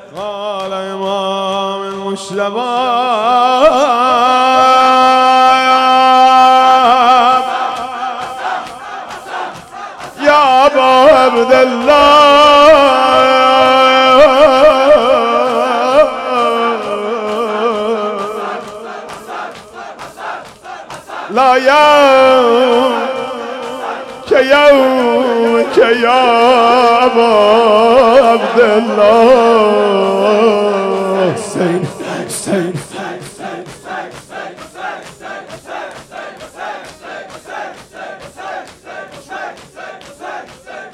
قال امام المجتبى يا ابا عبد الله لا يومك يا أبا عبد الله. حسين